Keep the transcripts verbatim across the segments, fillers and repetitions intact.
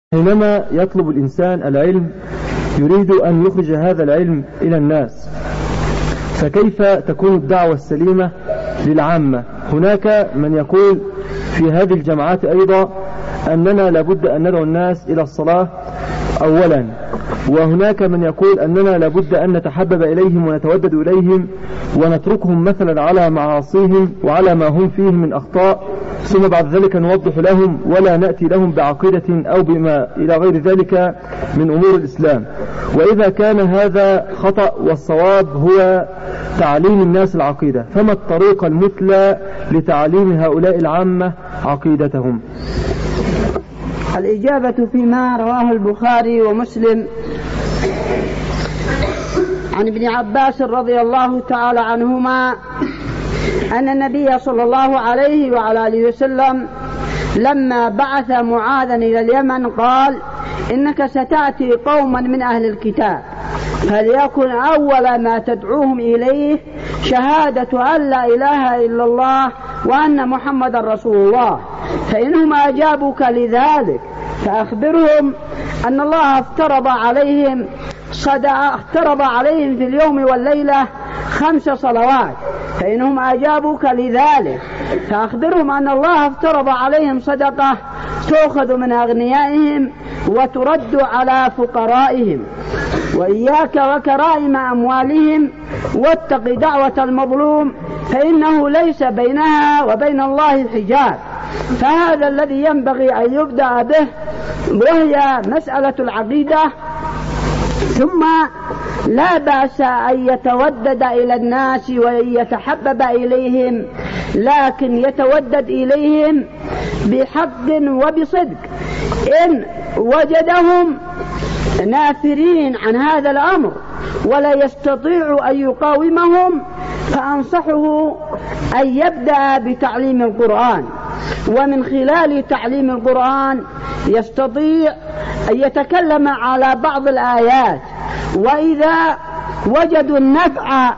حينما يطلب الإنسان العلم يريد أن يخرج هذا العلم إلى الناس، فكيف تكون الدعوة السليمة للعامة؟ هناك من يقول في هذه الجماعات أيضا أننا لابد أن ندعو الناس إلى الصلاة أولا، وهناك من يقول أننا لابد أن نتحبب إليهم ونتودد إليهم ونتركهم مثلا على معاصيهم وعلى ما هم فيه من أخطاء، ثم بعد ذلك نوضح لهم ولا نأتي لهم بعقيدة أو بما إلى غير ذلك من أمور الإسلام. وإذا كان هذا خطأ والصواب هو تعليم الناس العقيدة، فما الطريقة المثلى لتعليم هؤلاء العامة عقيدتهم؟ الإجابة فيما رواه البخاري ومسلم عن ابن عباس رضي الله تعالى عنهما أن النبي صلى الله عليه وعلى آله وسلم لما بعث معاذا إلى اليمن قال: إنك ستأتي قوما من أهل الكتاب، فليكن أول ما تدعوهم إليه شهادة أن لا إله إلا الله وأن محمد رسول الله، فإنهم أجابوك لذلك فأخبرهم أن الله افترض عليهم صدق افترض عليهم في اليوم والليلة خمس صلوات، فإنهم أجابوك لذلك فأخبرهم أن الله افترض عليهم صدقة تأخذ من أغنيائهم وترد على فقرائهم، وإياك وكرائم أموالهم، واتق دعوة المظلوم فإنه ليس بينها وبين الله حجاب. فهذا الذي ينبغي أن يبدأ به، وهي مسألة العقيدة. ثم لا بأس أن يتودد إلى الناس وأن يتحبب إليهم، لكن يتودد إليهم بحق وبصدق. إن وجدهم نافرين عن هذا الأمر ولا يستطيع أن يقاومهم فأنصحه أن يبدأ بتعليم القرآن، ومن خلال تعليم القرآن يستطيع أن يتكلم على بعض الآيات، وإذا وجدوا النفع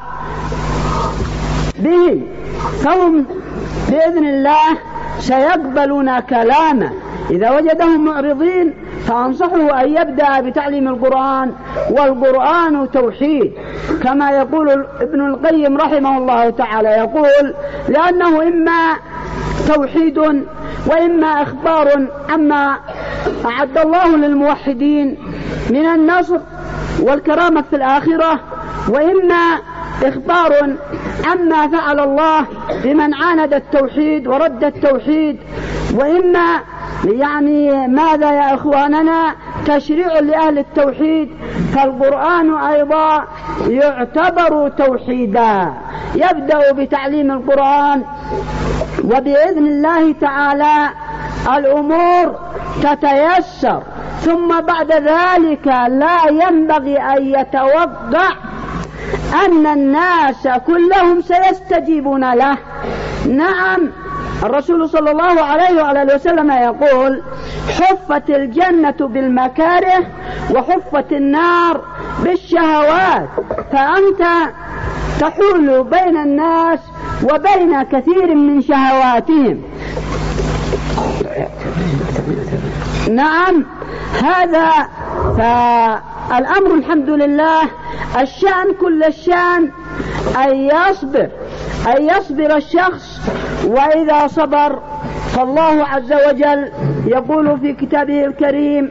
به فهم بإذن الله سيقبلون كلامه. إذا وجدهم معرضين فأنصحه أن يبدأ بتعليم القرآن، والقرآن توحيد كما يقول ابن القيم رحمه الله تعالى، يقول: لأنه إما توحيد وإما إخبار عما أعد الله للموحدين من النصر والكرامة في الآخرة، وإما إخبار عما فعل الله بمن عاند التوحيد ورد التوحيد، وإما يعني ماذا يا إخواننا تشريع لأهل التوحيد. فالقرآن أيضا يعتبر توحيدا. يبدأ بتعليم القرآن، وبإذن الله تعالى الأمور تتيسر. ثم بعد ذلك لا ينبغي أن يتوقع أن الناس كلهم سيستجيبون له. نعم، الرسول صلى الله عليه وعلى وسلم يقول: حفت الجنة بالمكاره وحفت النار بالشهوات، فأنت تحول بين الناس وبين كثير من شهواتهم. نعم، هذا فالأمر الحمد لله الشأن كل الشأن أن يصبر أن يصبر الشخص، وإذا صبر فالله عز وجل يقول في كتابه الكريم: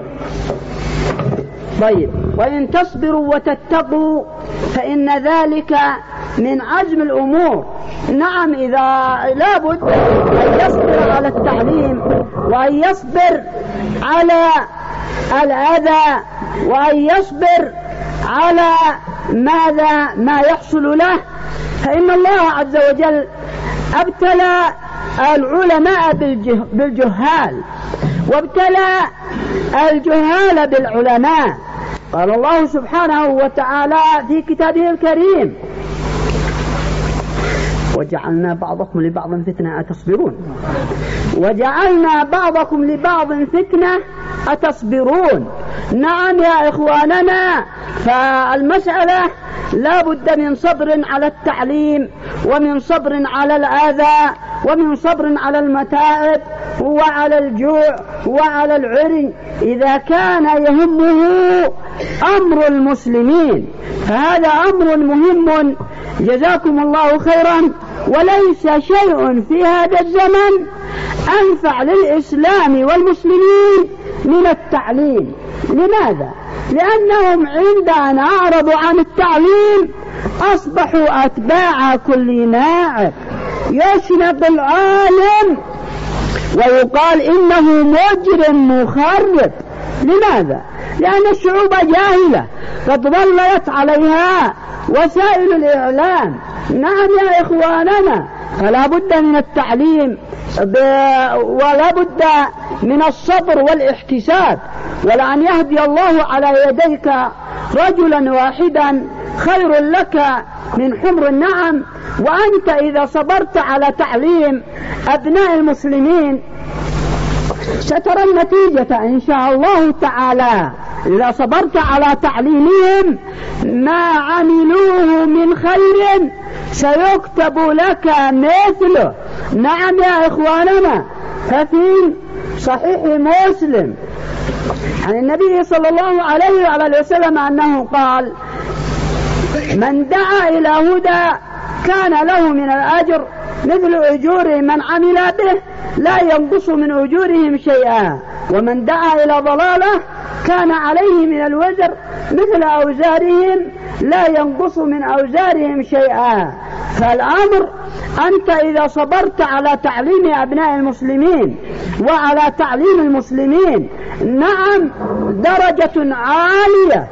طيب وإن تصبروا وتتقوا فإن ذلك من عزم الأمور. نعم، إذا لابد أن يصبر على التعليم، وأن يصبر على الأذى، وأن يصبر على ماذا ما يحصل له، فإن الله عز وجل ابتلى العلماء بالجهال، وابتلى الجهال بالعلماء. قال الله سبحانه وتعالى في كتابه الكريم: وجعلنا بعضكم لبعض فتنة أتصبرون وجعلنا بعضكم لبعض فتنة أتصبرون. نعم يا إخواننا، فالمسألة لا بد من صبر على التعليم، ومن صبر على الآذى، ومن صبر على المتاعب، وعلى الجوع وعلى العري إذا كان يهمه أمر المسلمين، فهذا أمر مهم جزاكم الله خيرا. وليس شيء في هذا الزمن أنفع للإسلام والمسلمين من التعليم. لماذا؟ لأنهم عند أن أعرضوا عن التعليم أصبحوا أتباع كل ناعق، يشنق العالم ويقال إنه مجرم مخرب. لماذا؟ لأن الشعوب جاهلة قد ظلت عليها وسائل الإعلام. نعم يا إخواننا، فلا بد من التعليم ولا بد من الصبر والاحتساب، ولأن يهدي الله على يديك رجلا واحدا خير لك من حمر النعم. وأنت إذا صبرت على تعليم أبناء المسلمين سترى النتيجة إن شاء الله تعالى. إذا صبرت على تعليمهم ما عملوه من خير سيكتب لك مثله. نعم يا إخواننا، ففي صحيح مسلم عن النبي صلى الله عليه وعلى وسلم أنه قال: من دعا إلى هدى كان له من الأجر مثل أجور من عمل به لا ينقص من أجورهم شيئا، ومن دعا إلى ضلالة كان عليه من الوزر مثل أوزارهم لا ينقص من أوزارهم شيئا. فالأمر أنت إذا صبرت على تعليم أبناء المسلمين وعلى تعليم المسلمين، نعم درجة عالية،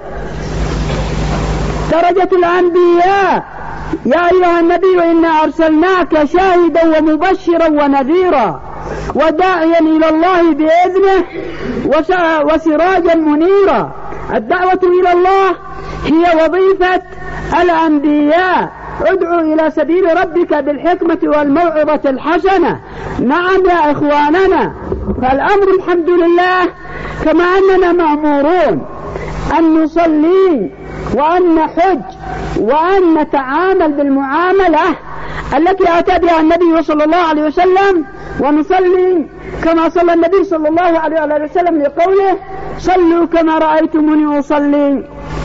درجة الأنبياء. يا أيها النبي إنا أرسلناك شاهدا ومبشرا ونذيرا وداعيا إلى الله بإذنه وسراجا منيرا. الدعوة إلى الله هي وظيفة الأنبياء. ادعو إلى سبيل ربك بالحكمة والموعظة الحسنة. نعم يا إخواننا، فالأمر الحمد لله كما أننا مأمورون أن نصلي وأن نحج وأن نتعامل بالمعاملة التي أتى بها النبي صلى الله عليه وسلم، ونصلي كما صلى النبي صلى الله عليه وسلم لقوله: صلوا كما رأيتموني أصلي.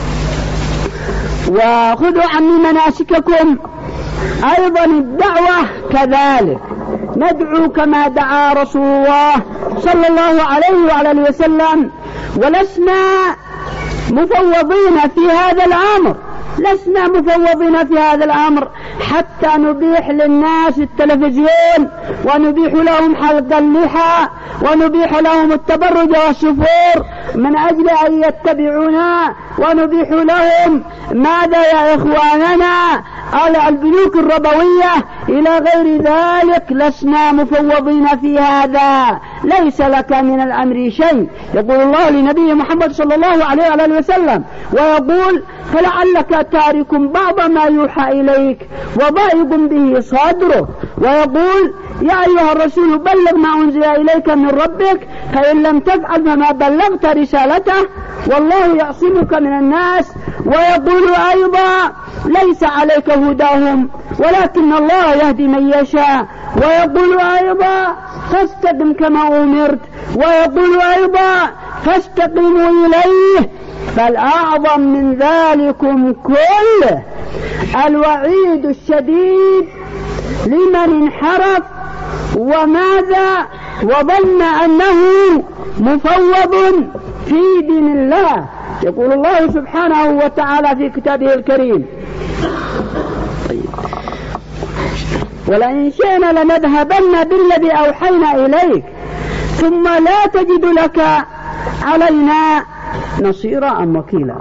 وخذوا عني مناسككم. أيضا الدعوة كذلك، ندعو كما دعا رسول الله صلى الله عليه وعلى وسلم، ولسنا مفوضين في هذا الأمر، لسنا مفوضين في هذا الأمر حتى نبيح للناس التلفزيون ونبيح لهم حلق اللحى ونبيح لهم التبرج والسفور من أجل أن يتبعونا، ونبيح لهم ماذا يا إخواننا؟ البنوك الربوية إلى غير ذلك. لسنا مفوضين في هذا، ليس لك من الأمر شيء. يقول الله لنبي محمد صلى الله عليه وسلم ويقول: فلعلك تارك بعض ما يوحى إليك وضائق به صدره. ويقول: يا أيها الرسول بلغ ما أنزل إليك من ربك فإن لم تفعل فما بلغت رسالته والله يعصمك من الناس. ويقول أيضا: ليس عليك هداهم ولكن الله يهدي من يشاء. ويقول أيضا: فاستقم كما أمرت. ويقول أيضا: فاستقيموا إليه. فالأعظم من ذلكم كله الوعيد الشديد لمن انحرف وماذا وظن أنه مفوض في دين الله. يقول الله سبحانه وتعالى في كتابه الكريم: ولئن شئنا لنذهبن بالذي أوحينا إليك ثم لا تجد لك علينا نصيرا أم وكيلا.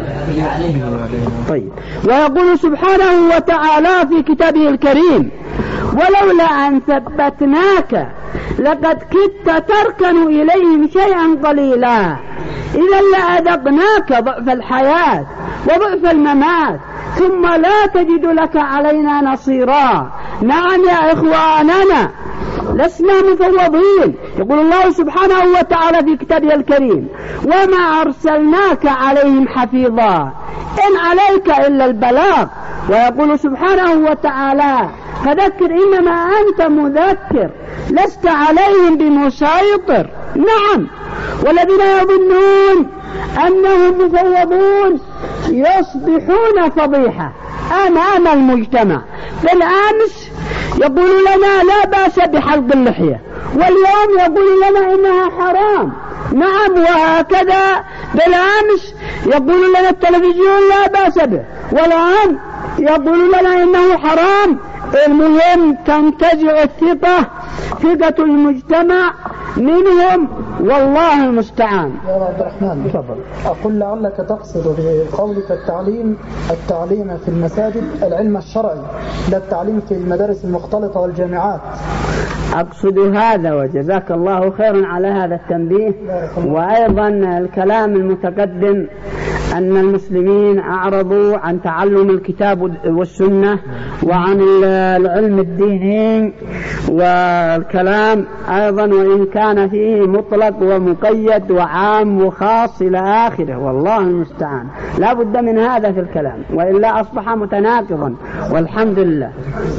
طيب. ويقول سبحانه وتعالى في كتابه الكريم: ولولا أن ثبتناك لقد كدت تركن إليهم شيئا قليلا إذا لأذقناك ضعف الحياة وضعف الممات ثم لا تجد لك علينا نصيرا. نعم يا إخواننا، لسنا مفوضين. يقول الله سبحانه وتعالى في كتابه الكريم: وما أرسلناك عليهم حفيظا إن عليك إلا البلاغ. ويقول سبحانه وتعالى فذكر إنما أنت مذكر لست عليهم بمسيطر. نعم، والذين يظنون أنهم مفوضون يصبحون فضيحة أمام المجتمع. بالأمس يقول لنا لا بأس بحلق اللحية، واليوم يقول لنا إنها حرام. نعم، وهكذا بالأمس يقول لنا التلفزيون لا بأس به، والآن يقول لنا إنه حرام. المهم تنتزع الثقة، ثقة المجتمع منهم، والله المستعان. يا عبد الرحمن تفضل. أقول لعلك تقصد بقولك التعليم التعليم في المساجد العلم الشرعي، لا التعليم في المدارس المختلطة والجامعات. أقصد هذا، وجزاك الله خيرا على هذا التنبيه. وأيضا الكلام المتقدم أن المسلمين أعرضوا عن تعلم الكتاب والسنة وعن العلم الديني، والكلام أيضا وإن كان فيه مطلق ومقيد وعام وخاص إلى آخره، والله المستعان. لا بد من هذا في الكلام، وإلا أصبح متناقضا، والحمد لله.